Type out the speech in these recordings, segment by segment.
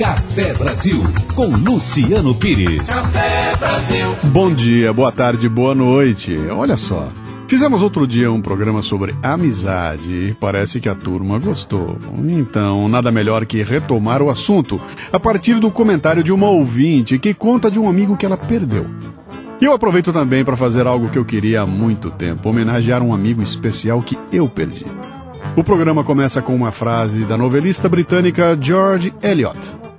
Café Brasil, com Luciano Pires. Café Brasil. Bom dia, boa tarde, boa noite. Olha só, fizemos outro dia um programa sobre amizade e parece que a turma gostou. Então, nada melhor que retomar o assunto a partir do comentário de uma ouvinte que conta de um amigo que ela perdeu. E eu aproveito também para fazer algo que eu queria há muito tempo, homenagear um amigo especial que eu perdi. O programa começa com uma frase da novelista britânica George Eliot.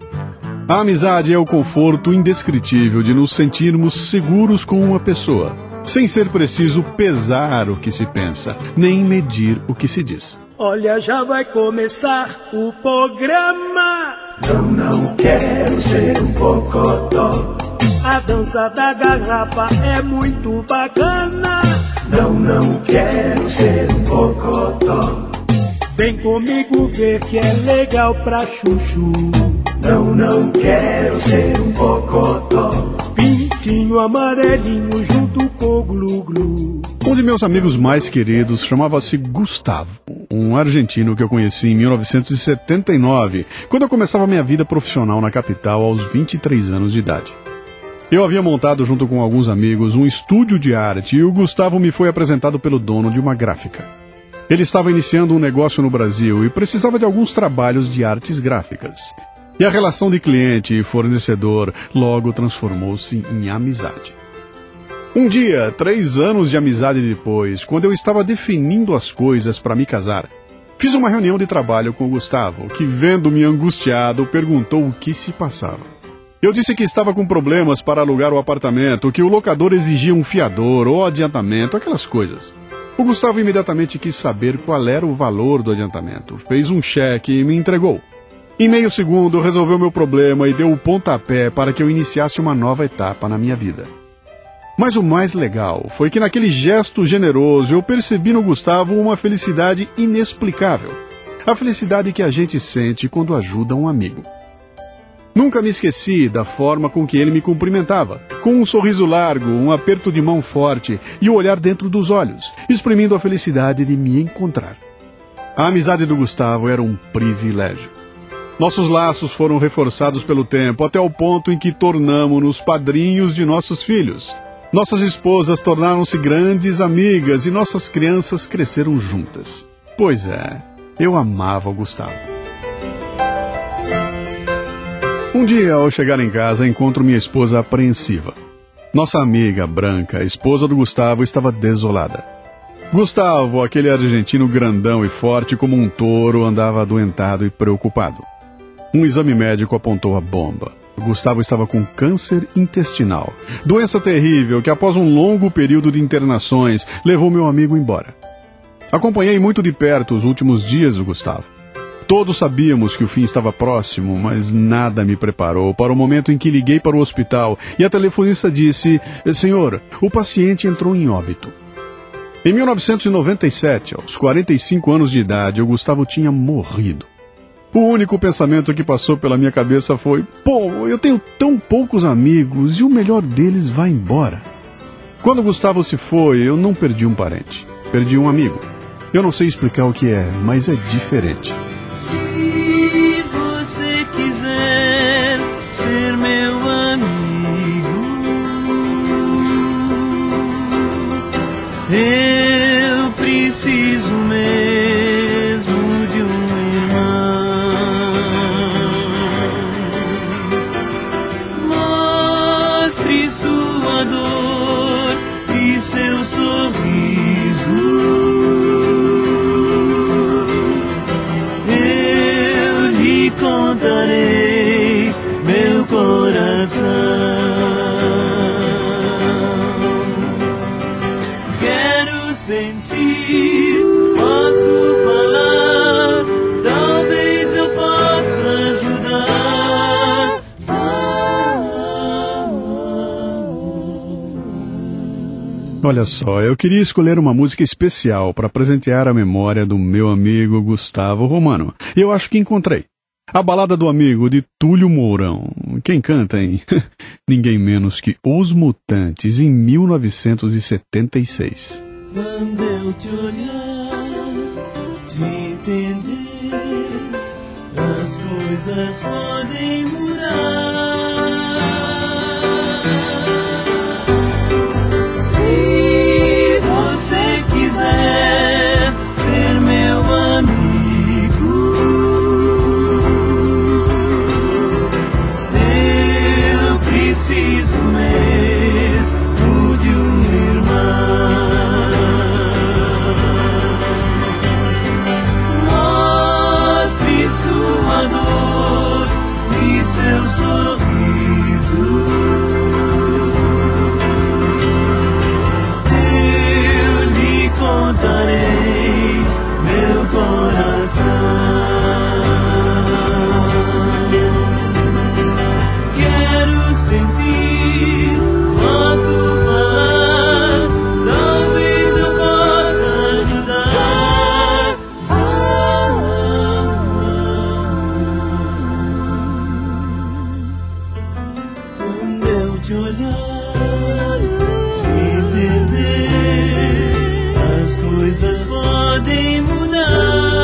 A amizade é o conforto indescritível de nos sentirmos seguros com uma pessoa, sem ser preciso pesar o que se pensa, nem medir o que se diz. Olha, já vai começar o programa. Não quero ser um bocodó. A dança da garrafa é muito bacana. Não quero ser um bocodó. Vem comigo ver que é legal pra chuchu. Não quero ser um bocodó. Pintinho amarelinho junto com o glu-glu. Um de meus amigos mais queridos chamava-se Gustavo, um argentino que eu conheci em 1979, quando eu começava minha vida profissional na capital aos 23 anos de idade. Eu havia montado junto com alguns amigos um estúdio de arte e o Gustavo me foi apresentado pelo dono de uma gráfica. Ele estava iniciando um negócio no Brasil e precisava de alguns trabalhos de artes gráficas. E a relação de cliente e fornecedor logo transformou-se em amizade. Um dia, 3 anos de amizade depois, quando eu estava definindo as coisas para me casar, fiz uma reunião de trabalho com o Gustavo, que, vendo-me angustiado, perguntou o que se passava. Eu disse que estava com problemas para alugar o apartamento, que o locador exigia um fiador ou adiantamento, aquelas coisas. O Gustavo imediatamente quis saber qual era o valor do adiantamento. Fez um cheque e me entregou. Em meio segundo, resolveu meu problema e deu o pontapé para que eu iniciasse uma nova etapa na minha vida. Mas o mais legal foi que naquele gesto generoso eu percebi no Gustavo uma felicidade inexplicável. A felicidade que a gente sente quando ajuda um amigo. Nunca me esqueci da forma com que ele me cumprimentava, com um sorriso largo, um aperto de mão forte e o olhar dentro dos olhos, exprimindo a felicidade de me encontrar. A amizade do Gustavo era um privilégio. Nossos laços foram reforçados pelo tempo, até o ponto em que tornamo-nos padrinhos de nossos filhos. Nossas esposas tornaram-se grandes amigas e nossas crianças cresceram juntas. Pois é, eu amava o Gustavo. Um dia, ao chegar em casa, encontro minha esposa apreensiva. Nossa amiga, Branca, a esposa do Gustavo, estava desolada. Gustavo, aquele argentino grandão e forte como um touro, andava adoentado e preocupado. Um exame médico apontou a bomba. Gustavo estava com câncer intestinal. Doença terrível que, após um longo período de internações, levou meu amigo embora. Acompanhei muito de perto os últimos dias do Gustavo. Todos sabíamos que o fim estava próximo, mas nada me preparou para o momento em que liguei para o hospital e a telefonista disse: "Senhor, o paciente entrou em óbito." Em 1997, aos 45 anos de idade, o Gustavo tinha morrido. O único pensamento que passou pela minha cabeça foi: "Pô, eu tenho tão poucos amigos e o melhor deles vai embora." Quando o Gustavo se foi, eu não perdi um parente. Perdi um amigo. Eu não sei explicar o que é, mas é diferente. Se você quiser ser meu amigo, eu preciso mesmo de um irmão. Mostre sua dor e seu sorriso. Contarei meu coração. Quero sentir, posso falar, talvez eu possa ajudar. Olha só, eu queria escolher uma música especial para presentear a memória do meu amigo Gustavo Romano. E eu acho que encontrei. A Balada do Amigo, de Túlio Mourão. Quem canta, hein? Ninguém menos que Os Mutantes, em 1976. Quando eu te olhar, te entender, as coisas podem mudar. Se você quiser ser meu amigo, eu preciso mesmo de um irmão. Mostre sua dor e seu sorriso. Eu lhe contarei meu coração. Quero sentir, posso falar, talvez eu possa ajudar. Quando eu te olhar, te entender, as coisas podem mudar.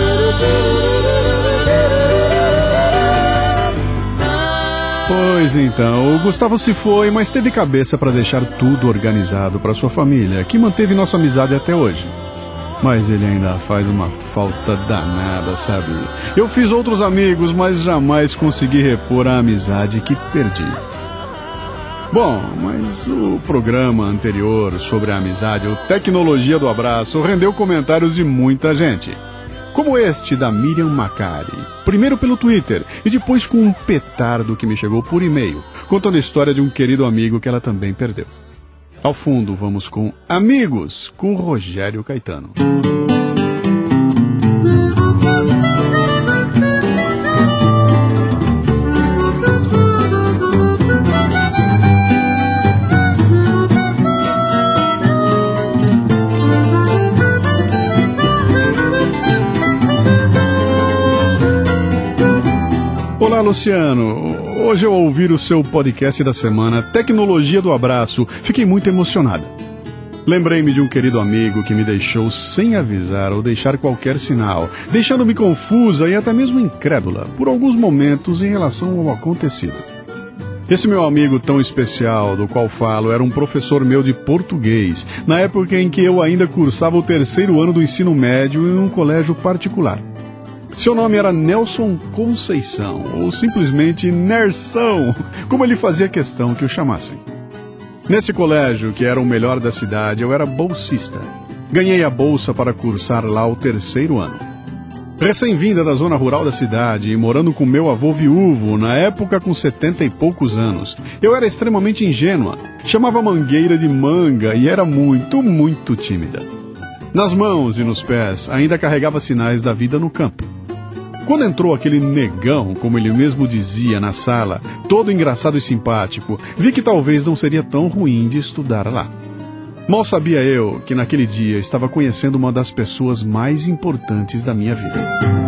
Pois então, o Gustavo se foi, mas teve cabeça para deixar tudo organizado para sua família, que manteve nossa amizade até hoje. Mas ele ainda faz uma falta danada, sabe? Eu fiz outros amigos, mas jamais consegui repor a amizade que perdi. Bom, mas o programa anterior sobre a amizade, o Tecnologia do Abraço, rendeu comentários de muita gente. Como este da Miriam Macari, primeiro pelo Twitter e depois com um petardo que me chegou por e-mail, contando a história de um querido amigo que ela também perdeu. Ao fundo, vamos com Amigos, com Rogério Caetano. Olá, Luciano. Hoje, ao ouvir o seu podcast da semana, Tecnologia do Abraço, fiquei muito emocionada. Lembrei-me de um querido amigo que me deixou sem avisar ou deixar qualquer sinal, deixando-me confusa e até mesmo incrédula por alguns momentos em relação ao acontecido. Esse meu amigo tão especial, do qual falo, era um professor meu de português, na época em que eu ainda cursava o 3º ano do ensino médio em um colégio particular. Seu nome era Nelson Conceição, ou simplesmente Nersão, como ele fazia questão que o chamassem. Nesse colégio, que era o melhor da cidade, eu era bolsista. Ganhei a bolsa para cursar lá o 3º ano. Recém-vinda da zona rural da cidade e morando com meu avô viúvo, na época com 70 e poucos anos, eu era extremamente ingênua, chamava mangueira de manga e era muito, muito tímida. Nas mãos e nos pés ainda carregava sinais da vida no campo. Quando entrou aquele negão, como ele mesmo dizia, na sala, todo engraçado e simpático, vi que talvez não seria tão ruim de estudar lá. Mal sabia eu que naquele dia estava conhecendo uma das pessoas mais importantes da minha vida.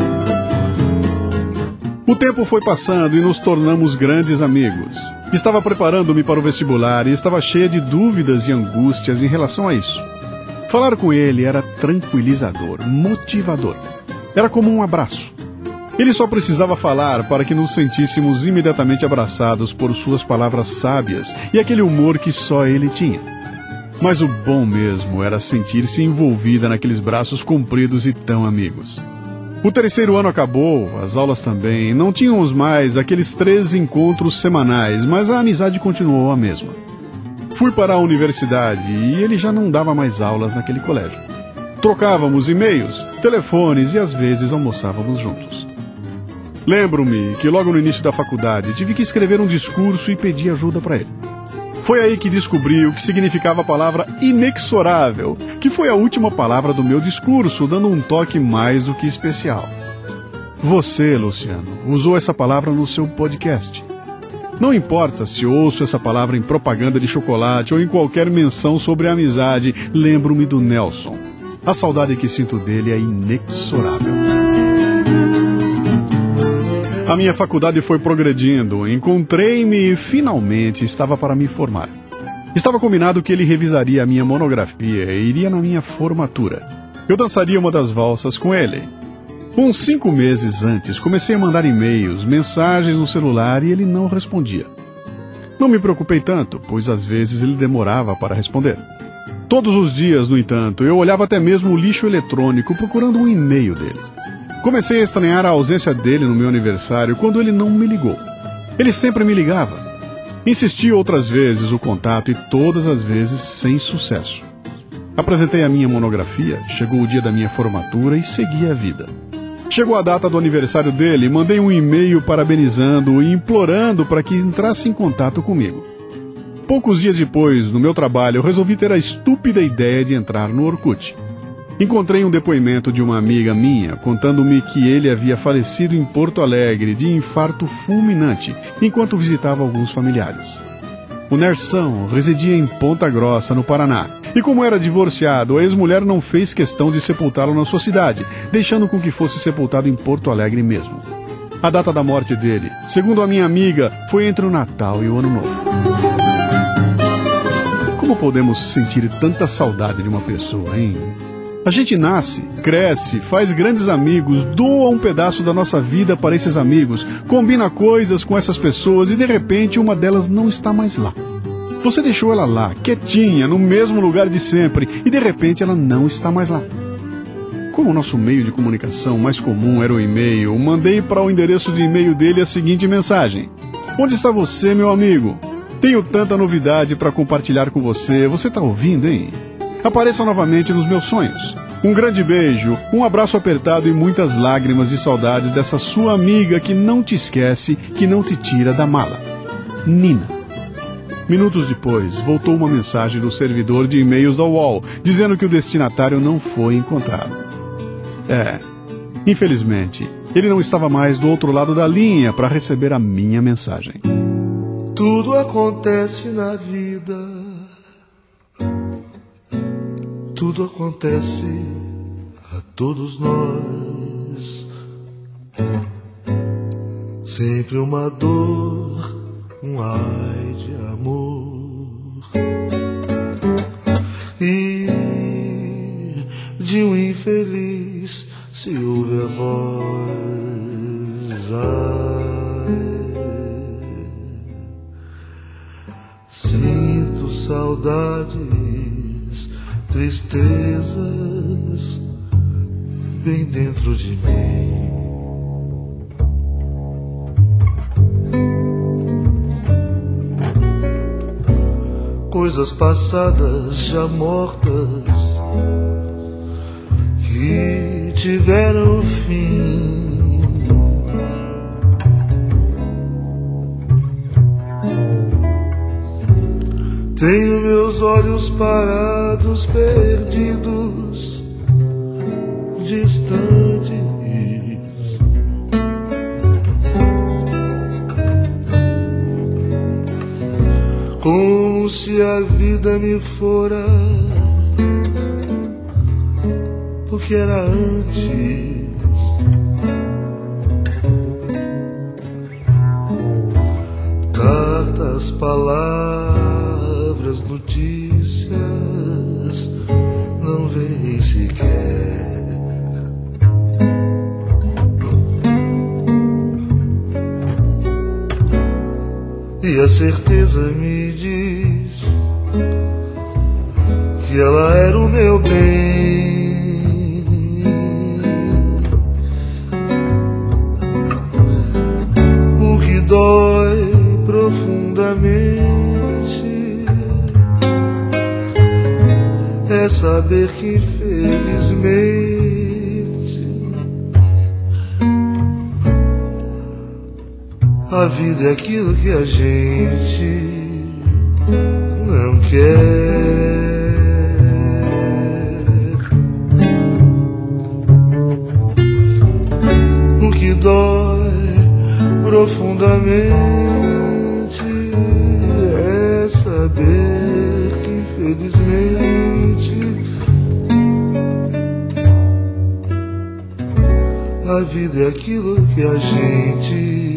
O tempo foi passando e nos tornamos grandes amigos. Estava preparando-me para o vestibular e estava cheia de dúvidas e angústias em relação a isso. Falar com ele era tranquilizador, motivador. Era como um abraço. Ele só precisava falar para que nos sentíssemos imediatamente abraçados por suas palavras sábias e aquele humor que só ele tinha. Mas o bom mesmo era sentir-se envolvida naqueles braços compridos e tão amigos. O 3º ano acabou, as aulas também, não tínhamos mais aqueles 3 encontros semanais, mas a amizade continuou a mesma. Fui para a universidade e ele já não dava mais aulas naquele colégio. Trocávamos e-mails, telefones e às vezes almoçávamos juntos. Lembro-me que logo no início da faculdade tive que escrever um discurso e pedi ajuda para ele. Foi aí que descobri o que significava a palavra inexorável, que foi a última palavra do meu discurso, dando um toque mais do que especial. Você, Luciano, usou essa palavra no seu podcast. Não importa se ouço essa palavra em propaganda de chocolate ou em qualquer menção sobre a amizade, lembro-me do Nelson. A saudade que sinto dele é inexorável. A minha faculdade foi progredindo, encontrei-me e finalmente estava para me formar. Estava combinado que ele revisaria a minha monografia e iria na minha formatura. Eu dançaria uma das valsas com ele. Uns 5 meses antes, comecei a mandar e-mails, mensagens no celular e ele não respondia. Não me preocupei tanto, pois às vezes ele demorava para responder. Todos os dias, no entanto, eu olhava até mesmo o lixo eletrônico procurando um e-mail dele. Comecei a estranhar a ausência dele no meu aniversário quando ele não me ligou. Ele sempre me ligava. Insisti outras vezes o contato e todas as vezes sem sucesso. Apresentei a minha monografia, chegou o dia da minha formatura e segui a vida. Chegou a data do aniversário dele, mandei um e-mail parabenizando-o e implorando para que entrasse em contato comigo. Poucos dias depois, no meu trabalho, eu resolvi ter a estúpida ideia de entrar no Orkut. Encontrei um depoimento de uma amiga minha, contando-me que ele havia falecido em Porto Alegre de infarto fulminante, enquanto visitava alguns familiares. O Nersão residia em Ponta Grossa, no Paraná, e como era divorciado, a ex-mulher não fez questão de sepultá-lo na sua cidade, deixando com que fosse sepultado em Porto Alegre mesmo. A data da morte dele, segundo a minha amiga, foi entre o Natal e o Ano Novo. Como podemos sentir tanta saudade de uma pessoa, hein? A gente nasce, cresce, faz grandes amigos, doa um pedaço da nossa vida para esses amigos, combina coisas com essas pessoas e de repente uma delas não está mais lá. Você deixou ela lá, quietinha, no mesmo lugar de sempre, e de repente ela não está mais lá. Como o nosso meio de comunicação mais comum era o e-mail, mandei para o endereço de e-mail dele a seguinte mensagem: Onde está você, meu amigo? Tenho tanta novidade para compartilhar com você, você está ouvindo, hein? Apareça novamente nos meus sonhos. Um grande beijo, um abraço apertado e muitas lágrimas de saudades dessa sua amiga que não te esquece, que não te tira da mala. Nina. Minutos depois, voltou uma mensagem do servidor de e-mails da UOL, dizendo que o destinatário não foi encontrado. Infelizmente, ele não estava mais do outro lado da linha para receber a minha mensagem. Tudo acontece na vida. Tudo acontece a todos nós. Sempre uma dor, um ai de amor, e de um infeliz se ouve a voz. Ai, sinto saudades, tristezas bem dentro de mim. Coisas passadas já mortas que tiveram fim. Tenho meus olhos parados, perdidos, distantes. Como se a vida me fora o que era antes. Cartas, palavras, notícias não vem sequer. E a certeza me diz que ela era o meu bem. O que dói profundamente é saber que infelizmente a vida é aquilo que a gente não quer. O que dói profundamente é saber que infelizmente a vida é aquilo que a gente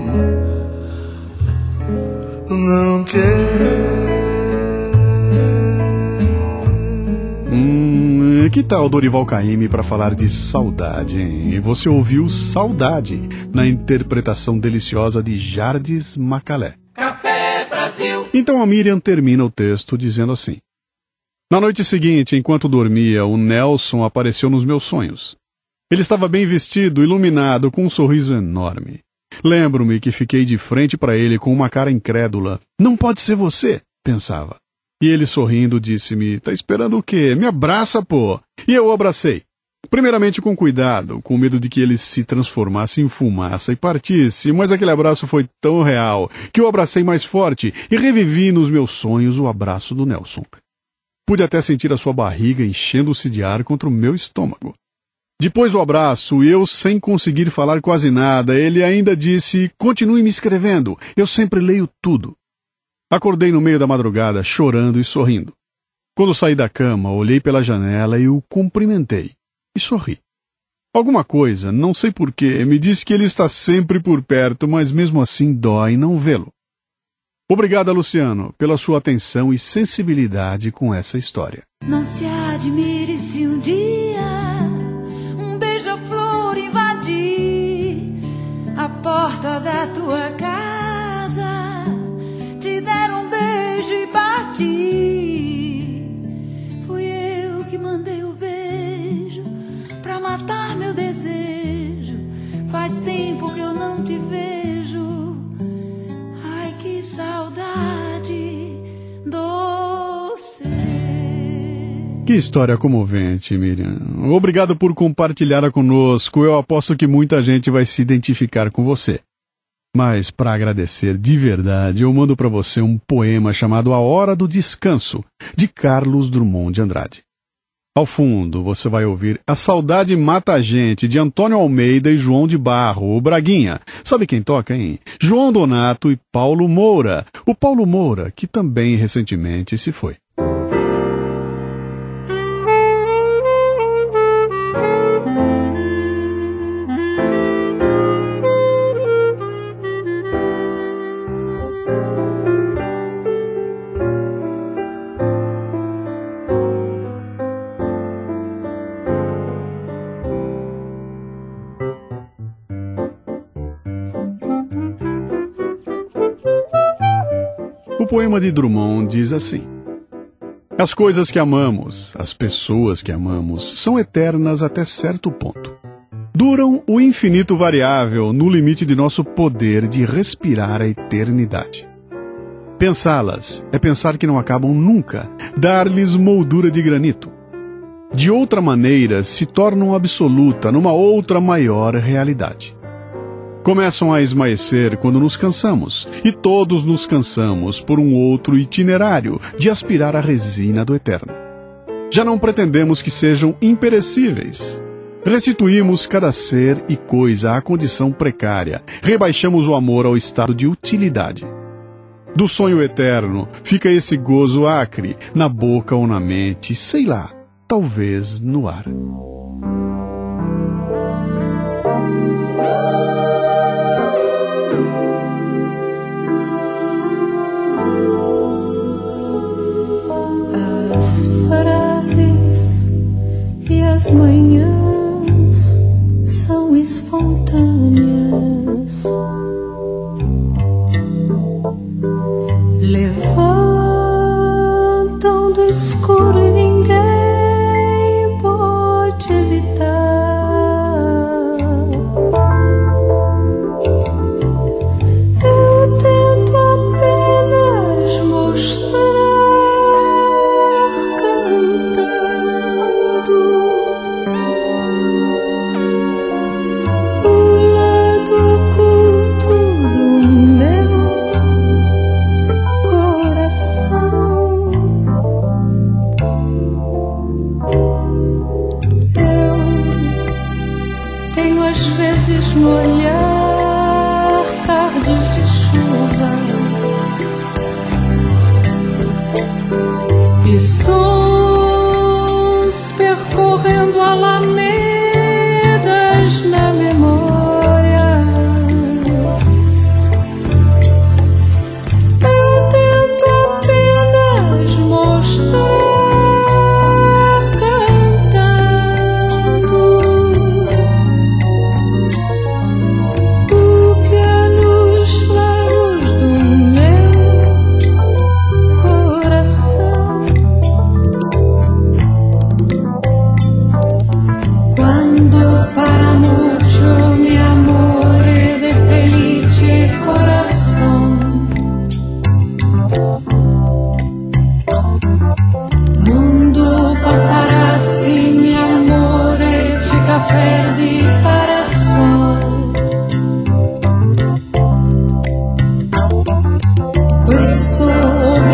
não quer. Que tal Dorival Caymmi para falar de saudade, hein? E você ouviu Saudade na interpretação deliciosa de Jardes Macalé. Café Brasil. Então a Miriam termina o texto dizendo assim: na noite seguinte, enquanto dormia, o Nelson apareceu nos meus sonhos. Ele estava bem vestido, iluminado, com um sorriso enorme. Lembro-me que fiquei de frente para ele com uma cara incrédula. Não pode ser você, pensava. E ele, sorrindo, disse-me: tá esperando o quê? Me abraça, pô! E eu o abracei. Primeiramente com cuidado, com medo de que ele se transformasse em fumaça e partisse, mas aquele abraço foi tão real que eu abracei mais forte e revivi nos meus sonhos o abraço do Nelson. Pude até sentir a sua barriga enchendo-se de ar contra o meu estômago. Depois do abraço, eu sem conseguir falar quase nada, ele ainda disse: continue me escrevendo, eu sempre leio tudo. Acordei no meio da madrugada, chorando e sorrindo. Quando saí da cama, olhei pela janela e o cumprimentei. E sorri. Alguma coisa, não sei porquê, me disse que ele está sempre por perto, mas mesmo assim dói não vê-lo. Obrigado, Luciano, pela sua atenção e sensibilidade com essa história. Não se admire se um dia um beija-flor invadir a porta da tua casa, te der um beijo e partir. Fui eu que mandei o beijo pra matar meu desejo. Faz tempo que eu não te vejo. Ai, que saudade doce. Que história comovente, Miriam. Obrigado por compartilhar conosco. Eu aposto que muita gente vai se identificar com você. Mas, para agradecer de verdade, eu mando para você um poema chamado A Hora do Descanso, de Carlos Drummond de Andrade. Ao fundo, você vai ouvir A Saudade Mata a Gente, de Antônio Almeida e João de Barro, o Braguinha. Sabe quem toca, hein? João Donato e Paulo Moura. O Paulo Moura, que também recentemente se foi. O poema de Drummond diz assim: as coisas que amamos, as pessoas que amamos, são eternas até certo ponto. Duram o infinito variável no limite de nosso poder de respirar a eternidade. Pensá-las é pensar que não acabam nunca, dar-lhes moldura de granito. De outra maneira, se tornam absoluta numa outra maior realidade. Começam a esmaecer quando nos cansamos, e todos nos cansamos por um outro itinerário de aspirar a resina do eterno. Já não pretendemos que sejam imperecíveis. Restituímos cada ser e coisa à condição precária, rebaixamos o amor ao estado de utilidade. Do sonho eterno fica esse gozo acre, na boca ou na mente, sei lá, talvez no ar. E as manhãs são espontâneas, levantam do escuro e ninguém pode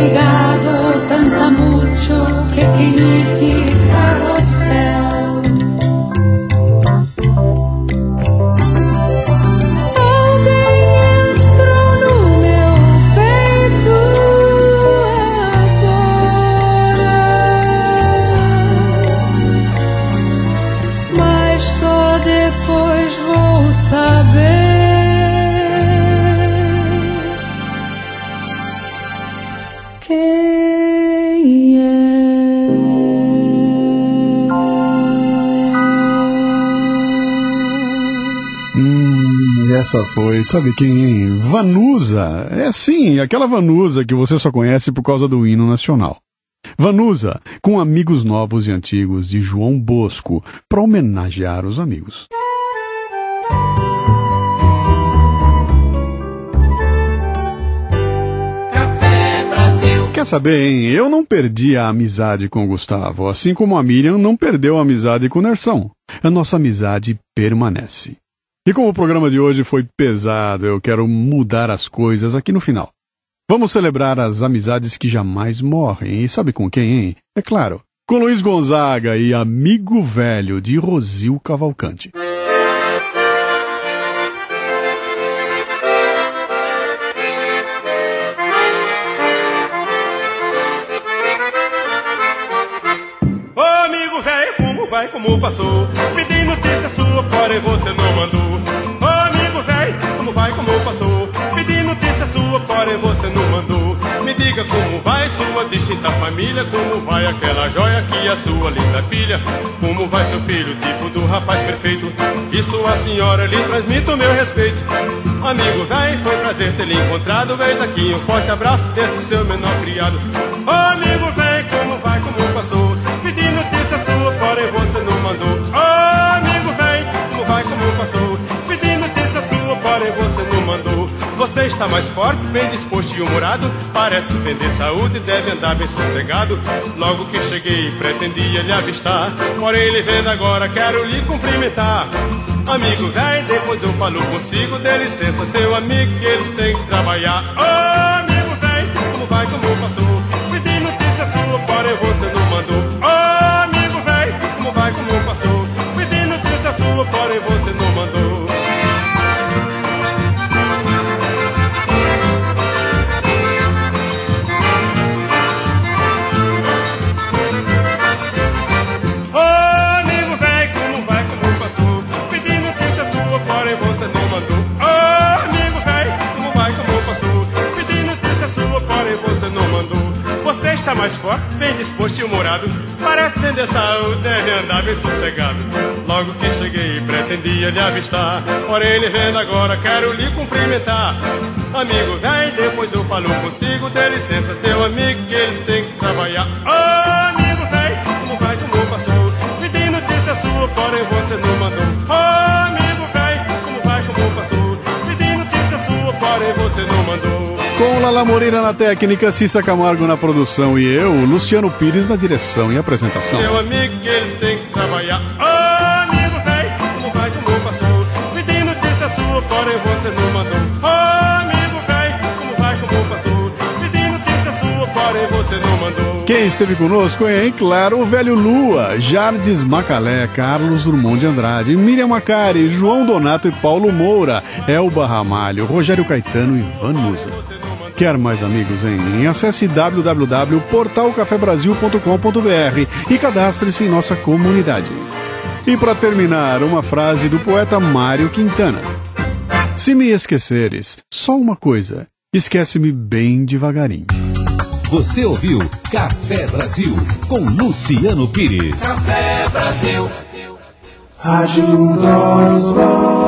obrigado, tanta mucho, pequeñiti carrossel. Alguém entrou no meu peito agora, mas só depois vou saber. Essa foi, sabe quem, hein? Vanusa. É sim, aquela Vanusa que você só conhece por causa do hino nacional. Vanusa, com Amigos Novos e Antigos, de João Bosco, para homenagear os amigos. Café Brasil. Quer saber, hein? Eu não perdi a amizade com o Gustavo, assim como a Miriam não perdeu a amizade com o Nersão. A nossa amizade permanece. E como o programa de hoje foi pesado, eu quero mudar as coisas aqui no final. Vamos celebrar as amizades que jamais morrem. E sabe com quem, hein? É claro, com Luiz Gonzaga e Amigo Velho, de Rosil Cavalcante. Ô amigo velho, como vai, como passou? Pedi notícia sua, porém você não mandou. Ô amigo velho, como vai, como passou? Pedi notícia sua, porém você não mandou. Me diga como vai sua distinta família, como vai aquela joia que é a sua linda filha, como vai seu filho, tipo do rapaz perfeito, e sua senhora lhe transmite o meu respeito. Amigo velho, foi prazer ter lhe encontrado, eis aqui um forte abraço desse seu menor criado. Ô amigo velho, como vai, como passou? Pedi notícia sua, porém você não mandou. Ô amigo velho, como vai, como passou? Pedi notícia sua, porém você não mandou. Você está mais forte, bem disposto e humorado, parece vender saúde, deve andar bem sossegado. Logo que cheguei pretendia lhe avistar, porém lhe vendo agora quero lhe cumprimentar. Amigo velho, depois eu falo consigo, dê licença seu amigo que ele tem que trabalhar. Ô amigo velho, como vai, como passou? Pedi notícia sua, porém você não mandou. Ô amigo velho, como vai, como passou? Pedi notícia sua, porém você não mandou. Está mais forte, bem disposto e humorado, parece vender saúde, deve andar bem sossegado. Logo que cheguei pretendia lhe avistar, porém ele vendo agora quero lhe cumprimentar. Amigo velho, depois eu falo consigo, dê licença seu amigo que ele tem que trabalhar. Ô amigo velho, como vai, como passou? Pedi notícia sua, porém você não mandou. Ô amigo velho, como vai, como passou? Pedi notícia sua, porém você não mandou. Com Lala Moreira na técnica, Cissa Camargo na produção e eu, Luciano Pires, na direção e apresentação. Meu amigo que ele tem que trabalhar. Ô amigo velho, como vai, como passou? Pedi notícia sua, porém você não mandou. Ô amigo velho, como vai, como passou? Pedi notícia sua, porém você não mandou. Quem esteve conosco, hein? Claro, o velho Lua, Jardes Macalé, Carlos Drummond de Andrade, Miriam Macari, João Donato e Paulo Moura, Elba Ramalho, Rogério Caetano e Vanusa. Quer mais amigos, hein? Acesse www.portalcafebrasil.com.br e cadastre-se em nossa comunidade. E para terminar, uma frase do poeta Mário Quintana. Se me esqueceres, só uma coisa, esquece-me bem devagarinho. Você ouviu Café Brasil com Luciano Pires. Café Brasil. Rádio Oswald.